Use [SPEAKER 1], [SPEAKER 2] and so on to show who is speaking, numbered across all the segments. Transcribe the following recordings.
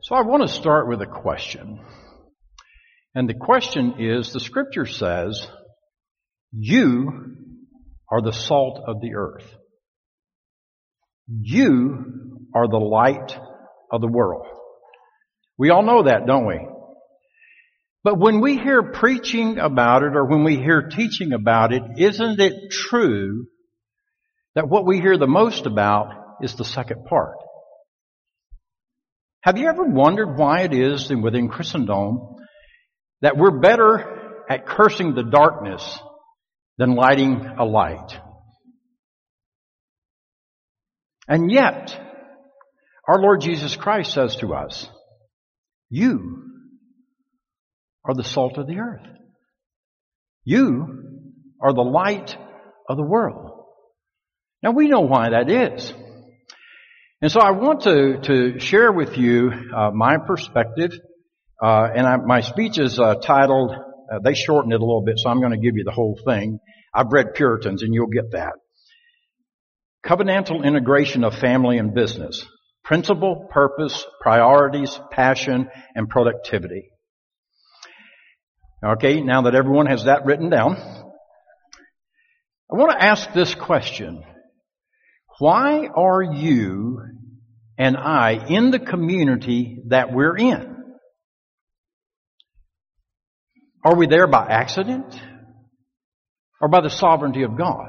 [SPEAKER 1] So I want to start with a question. And the question is, the scripture says, you are the salt of the earth. You are the light of the world. We all know that, don't we? But when we hear preaching about it or when we hear teaching about it, isn't it true that what we hear the most about is the second part? Have you ever wondered why it is that within Christendom that we're better at cursing the darkness than lighting a light? And yet, our Lord Jesus Christ says to us, you are the salt of the earth. You are the light of the world. Now we know why that is. And so I want to share with you my perspective, my speech is titled, they shortened it a little bit, so I'm going to give you the whole thing. I've read Puritans, and you'll get that. Covenantal integration of family and business. Principle, purpose, priorities, passion, and productivity. Okay, now that everyone has that written down, I want to ask this question. Why are you and I in the community that we're in? Are we there by accident or by the sovereignty of God?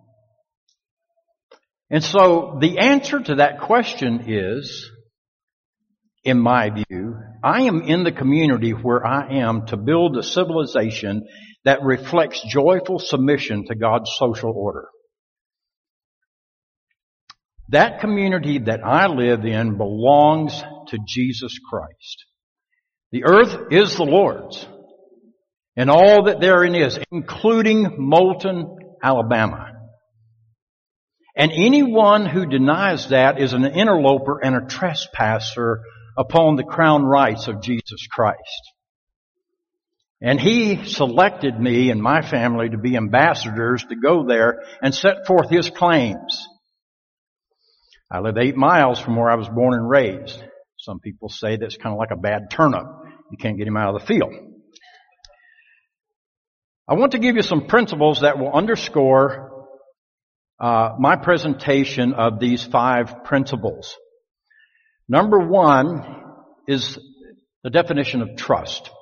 [SPEAKER 1] And so the answer to that question is, in my view, I am in the community where I am to build a civilization that reflects joyful submission to God's social order. That community that I live in belongs to Jesus Christ. The earth is the Lord's, and all that therein is, including Moulton, Alabama. And anyone who denies that is an interloper and a trespasser upon the crown rights of Jesus Christ. And He selected me and my family to be ambassadors to go there and set forth His claims. I live 8 miles from where I was born and raised. Some people say that's kind of like a bad turnip. You can't get him out of the field. I want to give you some principles that will underscore my presentation of these 5 principles. Number 1 is the definition of trust.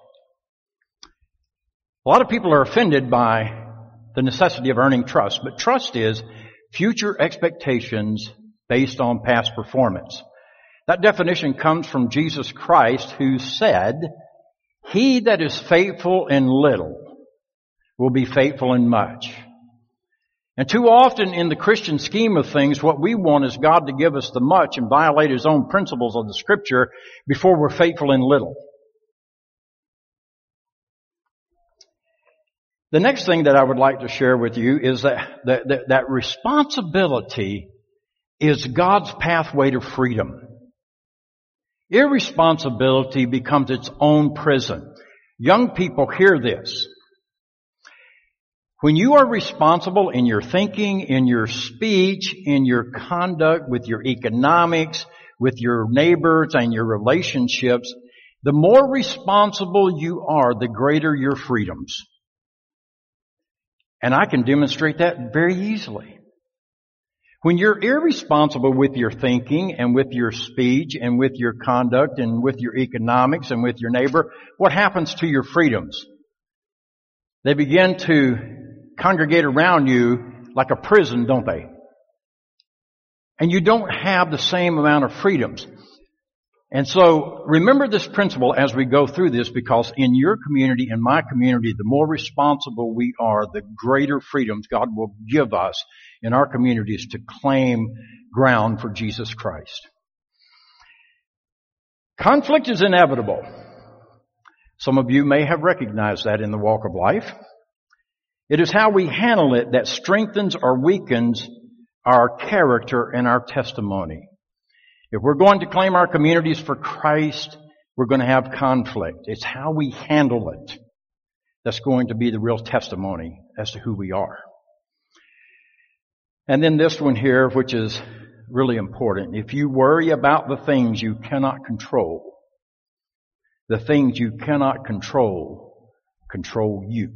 [SPEAKER 1] A lot of people are offended by the necessity of earning trust, but trust is future expectations based on past performance. That definition comes from Jesus Christ, who said, "He that is faithful in little will be faithful in much." And too often in the Christian scheme of things, what we want is God to give us the much and violate His own principles of the Scripture before we're faithful in little. The next thing that I would like to share with you is that responsibility is God's pathway to freedom. Irresponsibility becomes its own prison. Young people, hear this. When you are responsible in your thinking, in your speech, in your conduct, with your economics, with your neighbors and your relationships, the more responsible you are, the greater your freedoms. And I can demonstrate that very easily. When you're irresponsible with your thinking and with your speech and with your conduct and with your economics and with your neighbor, what happens to your freedoms? They begin to congregate around you like a prison, don't they? And you don't have the same amount of freedoms. And so remember this principle as we go through this, because in your community, in my community, the more responsible we are, the greater freedoms God will give us in our communities to claim ground for Jesus Christ. Conflict is inevitable. Some of you may have recognized that in the walk of life. It is how we handle it that strengthens or weakens our character and our testimony. If we're going to claim our communities for Christ, we're going to have conflict. It's how we handle it that's going to be the real testimony as to who we are. And then this one here, which is really important. If you worry about the things you cannot control, the things you cannot control you.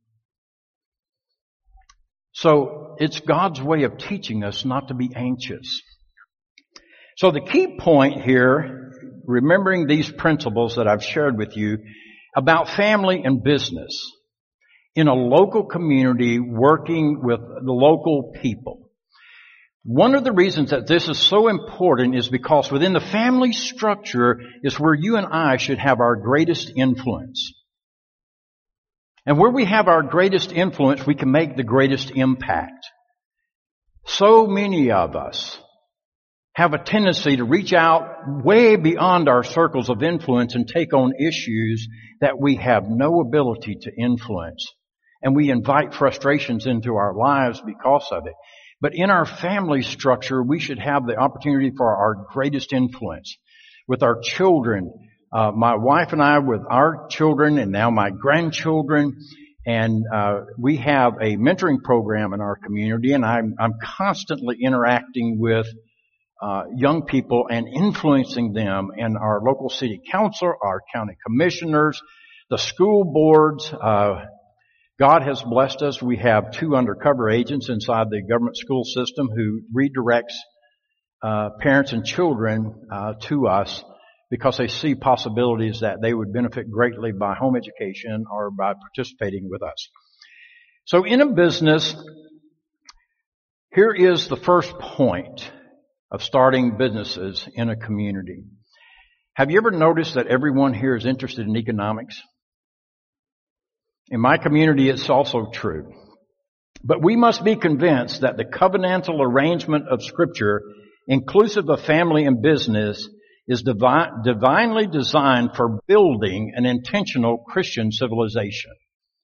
[SPEAKER 1] So it's God's way of teaching us not to be anxious. So the key point here, remembering these principles that I've shared with you about family and business in a local community working with the local people. One of the reasons that this is so important is because within the family structure is where you and I should have our greatest influence. And where we have our greatest influence, we can make the greatest impact. So many of us have a tendency to reach out way beyond our circles of influence and take on issues that we have no ability to influence. And we invite frustrations into our lives because of it. But in our family structure, we should have the opportunity for our greatest influence with our children. My wife and I with our children and now my grandchildren. And we have a mentoring program in our community, and I'm constantly interacting with young people and influencing them in our local city council, our county commissioners, the school boards. God has blessed us. We have 2 undercover agents inside the government school system who redirects parents and children to us because they see possibilities that they would benefit greatly by home education or by participating with us. So in a business, here is the first point of starting businesses in a community. Have you ever noticed that everyone here is interested in economics? In my community, it's also true. But we must be convinced that the covenantal arrangement of Scripture, inclusive of family and business, is divinely designed for building an intentional Christian civilization.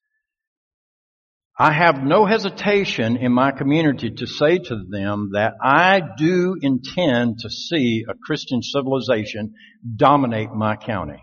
[SPEAKER 1] I have no hesitation in my community to say to them that I do intend to see a Christian civilization dominate my county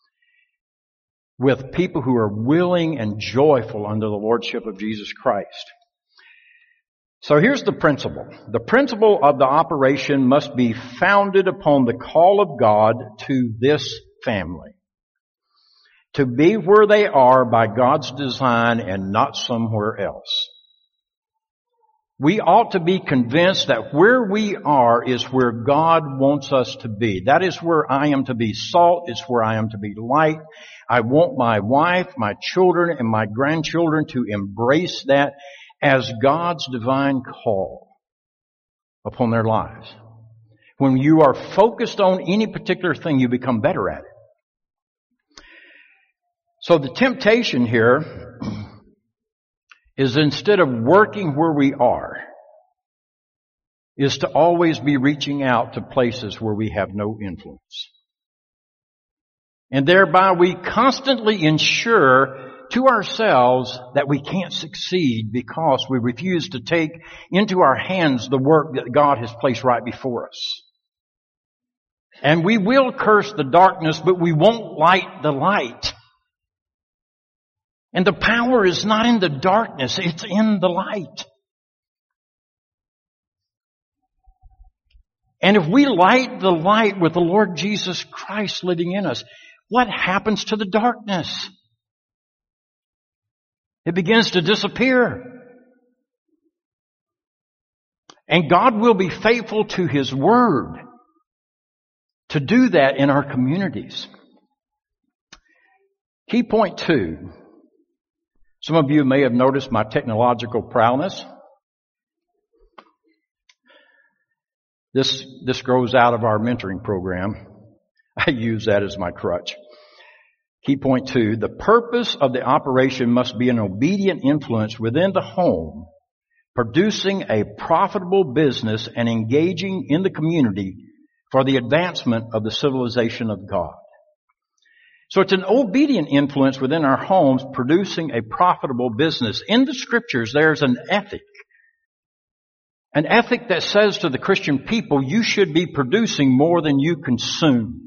[SPEAKER 1] with people who are willing and joyful under the lordship of Jesus Christ. So here's the principle. The principle of the operation must be founded upon the call of God to this family, to be where they are by God's design and not somewhere else. We ought to be convinced that where we are is where God wants us to be. That is where I am to be salt. It's where I am to be light. I want my wife, my children, and my grandchildren to embrace that as God's divine call upon their lives. When you are focused on any particular thing, you become better at it. So the temptation here is instead of working where we are, is to always be reaching out to places where we have no influence. And thereby we constantly ensure to ourselves that we can't succeed because we refuse to take into our hands the work that God has placed right before us. And we will curse the darkness, but we won't light the light. And the power is not in the darkness, it's in the light. And if we light the light with the Lord Jesus Christ living in us, what happens to the darkness? It begins to disappear. And God will be faithful to His Word to do that in our communities. Key point 2. Some of you may have noticed my technological prowess. This grows out of our mentoring program. I use that as my crutch. Key point 2, the purpose of the operation must be an obedient influence within the home, producing a profitable business and engaging in the community for the advancement of the civilization of God. So it's an obedient influence within our homes, producing a profitable business. In the Scriptures, there's an ethic that says to the Christian people, you should be producing more than you consume.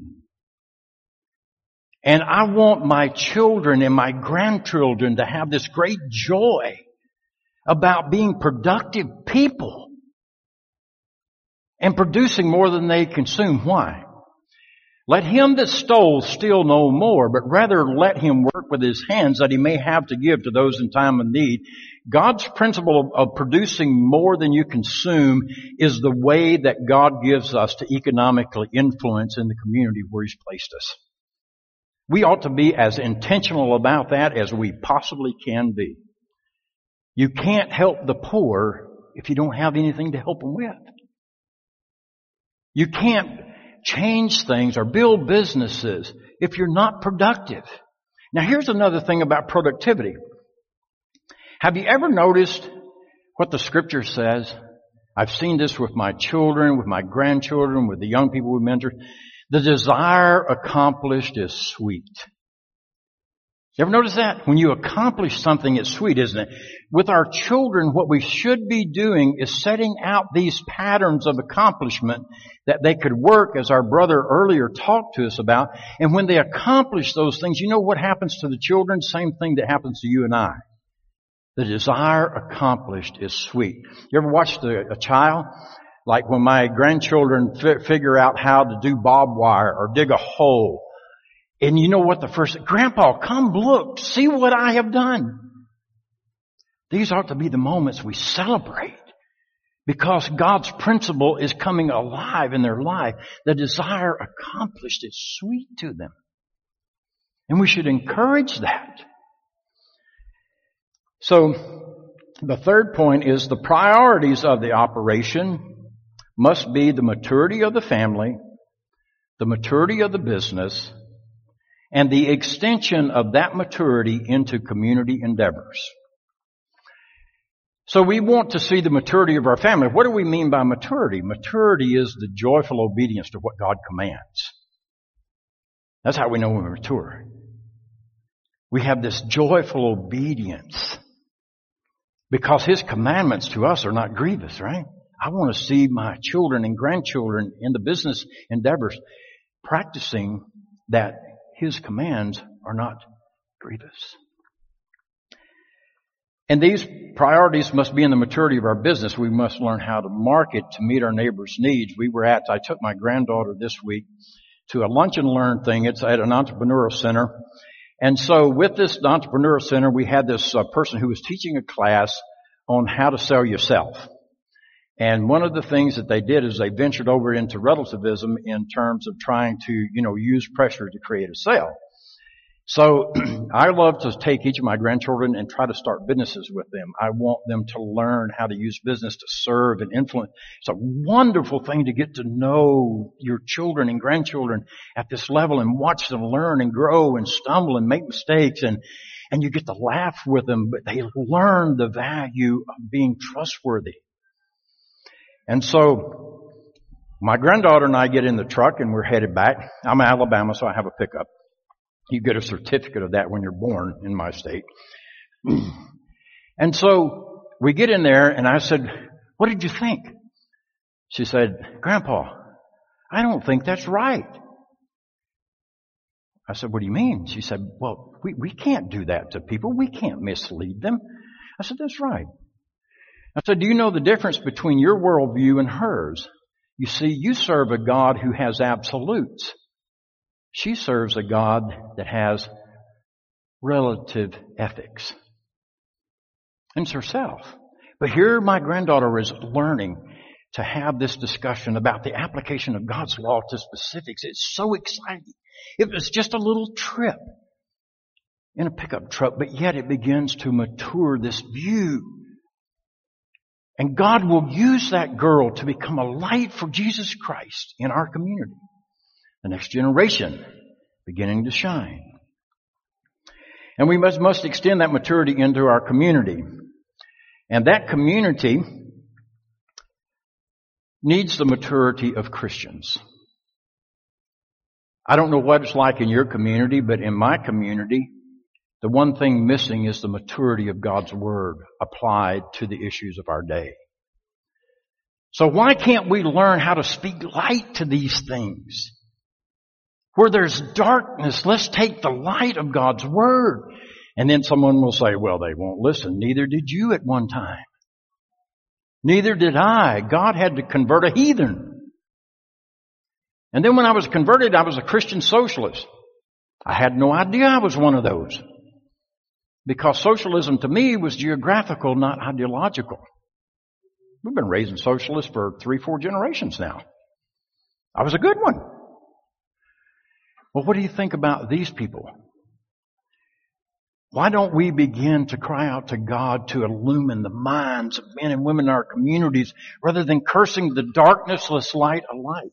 [SPEAKER 1] And I want my children and my grandchildren to have this great joy about being productive people and producing more than they consume. Why? Let him that stole steal no more, but rather let him work with his hands that he may have to give to those in time of need. God's principle of producing more than you consume is the way that God gives us to economically influence in the community where he's placed us. We ought to be as intentional about that as we possibly can be. You can't help the poor if you don't have anything to help them with. You can't change things or build businesses if you're not productive. Now here's another thing about productivity. Have you ever noticed what the scripture says? I've seen this with my children, with my grandchildren, with the young people we mentor. The desire accomplished is sweet. You ever notice that? When you accomplish something, it's sweet, isn't it? With our children, what we should be doing is setting out these patterns of accomplishment that they could work, as our brother earlier talked to us about. And when they accomplish those things, you know what happens to the children? Same thing that happens to you and I. The desire accomplished is sweet. You ever watched a child? Like when my grandchildren figure out how to do barbed wire or dig a hole. And you know what the first, Grandpa, come look, see what I have done. These ought to be the moments we celebrate because God's principle is coming alive in their life. The desire accomplished is sweet to them. And we should encourage that. So, the third point is the priorities of the operation must be the maturity of the family, the maturity of the business, and the extension of that maturity into community endeavors. So we want to see the maturity of our family. What do we mean by maturity? Maturity is the joyful obedience to what God commands. That's how we know we're mature. We have this joyful obedience because his commandments to us are not grievous, right? I want to see my children and grandchildren in the business endeavors practicing that his commands are not grievous. And these priorities must be in the maturity of our business. We must learn how to market to meet our neighbors' needs. I took my granddaughter this week to a lunch and learn thing. It's at an entrepreneurial center. And so with this entrepreneurial center, we had this person who was teaching a class on how to sell yourself. And one of the things that they did is they ventured over into relativism in terms of trying to, use pressure to create a sale. So I love to take each of my grandchildren and try to start businesses with them. I want them to learn how to use business to serve and influence. It's a wonderful thing to get to know your children and grandchildren at this level and watch them learn and grow and stumble and make mistakes and you get to laugh with them, but they learn the value of being trustworthy. And so my granddaughter and I get in the truck and we're headed back. I'm in Alabama, so I have a pickup. You get a certificate of that when you're born in my state. And so we get in there and I said, "What did you think?" She said, "Grandpa, I don't think that's right." I said, "What do you mean?" She said, "Well, we can't do that to people. We can't mislead them." I said, "That's right." I said, "Do you know the difference between your worldview and hers? You see, you serve a God who has absolutes. She serves a God that has relative ethics. And it's herself." But here my granddaughter is learning to have this discussion about the application of God's law to specifics. It's so exciting. It was just a little trip in a pickup truck, but yet it begins to mature this view. And God will use that girl to become a light for Jesus Christ in our community. The next generation beginning to shine. And we must extend that maturity into our community. And that community needs the maturity of Christians. I don't know what it's like in your community, but in my community, the one thing missing is the maturity of God's Word applied to the issues of our day. So why can't we learn how to speak light to these things? Where there's darkness, let's take the light of God's Word. And then someone will say, "Well, they won't listen." Neither did you at one time. Neither did I. God had to convert a heathen. And then when I was converted, I was a Christian socialist. I had no idea I was one of those. Because socialism to me was geographical, not ideological. We've been raising socialists for 3-4 generations now. I was a good one. Well, what do you think about these people? Why don't we begin to cry out to God to illumine the minds of men and women in our communities rather than cursing the darkness, let's light a light?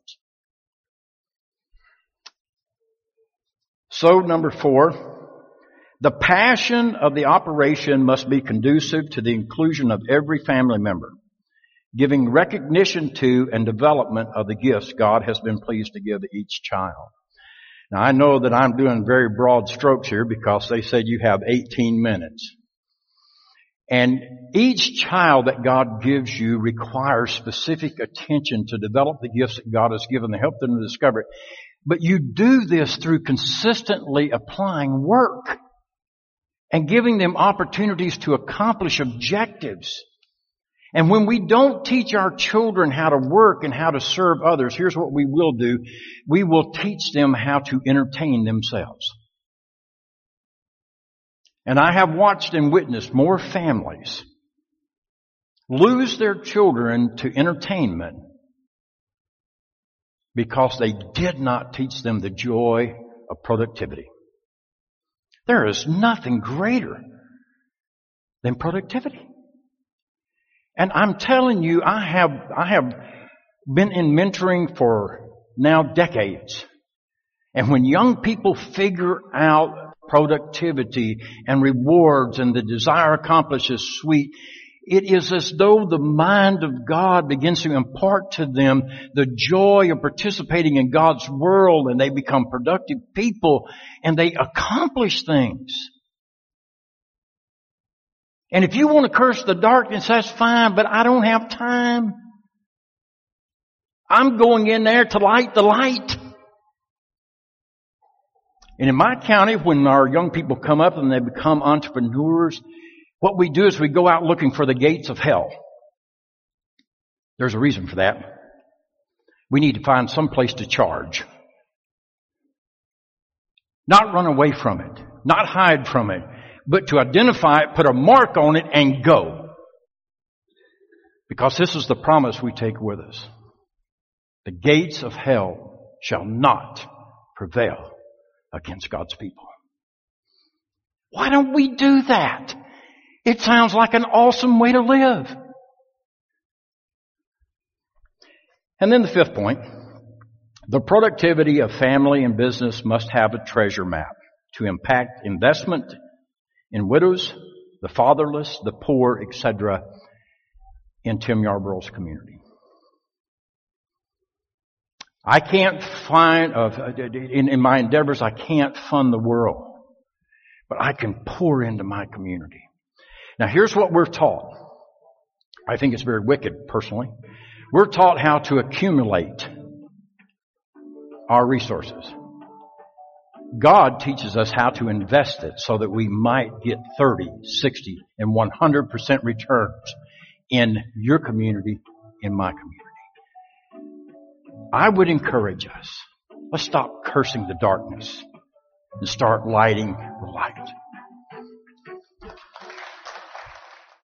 [SPEAKER 1] So, number 4, the passion of the operation must be conducive to the inclusion of every family member, giving recognition to and development of the gifts God has been pleased to give each child. Now, I know that I'm doing very broad strokes here because they said you have 18 minutes. And each child that God gives you requires specific attention to develop the gifts that God has given to help them to discover it. But you do this through consistently applying work and giving them opportunities to accomplish objectives. And when we don't teach our children how to work and how to serve others, here's what we will do. We will teach them how to entertain themselves. And I have watched and witnessed more families lose their children to entertainment because they did not teach them the joy of productivity. There is nothing greater than productivity. And I'm telling you, I have been in mentoring for now decades. And when young people figure out productivity and rewards and the desire accomplished is sweet, it is as though the mind of God begins to impart to them the joy of participating in God's world, and they become productive people and they accomplish things. And if you want to curse the darkness, that's fine, but I don't have time. I'm going in there to light the light. And in my county, when our young people come up and they become entrepreneurs, what we do is we go out looking for the gates of hell. There's a reason for that. We need to find some place to charge. Not run away from it. Not hide from it. But to identify it, put a mark on it, and go. Because this is the promise we take with us. The gates of hell shall not prevail against God's people. Why don't we do that? It sounds like an awesome way to live. And then the 5th point. The productivity of family and business must have a treasure map to impact investment in widows, the fatherless, the poor, etc. in Tim Yarborough's community. I can't find, in my endeavors, I can't fund the world. But I can pour into my community. Now here's what we're taught. I think it's very wicked, personally. We're taught how to accumulate our resources. God teaches us how to invest it so that we might get 30, 60, and 100% returns in your community, in my community. I would encourage us, let's stop cursing the darkness and start lighting the light.